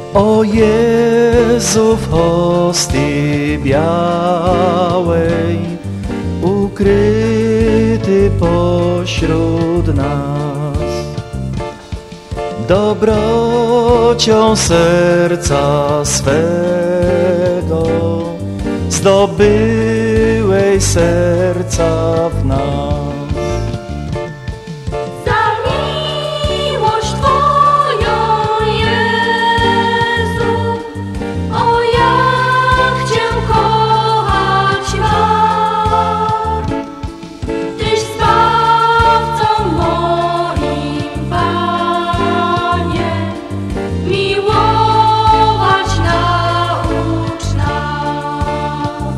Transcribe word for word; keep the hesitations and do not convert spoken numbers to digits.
O Jezu, w hostii białej, ukryty pośród nas, dobrocią serca swego zdobyłeś serca w nas.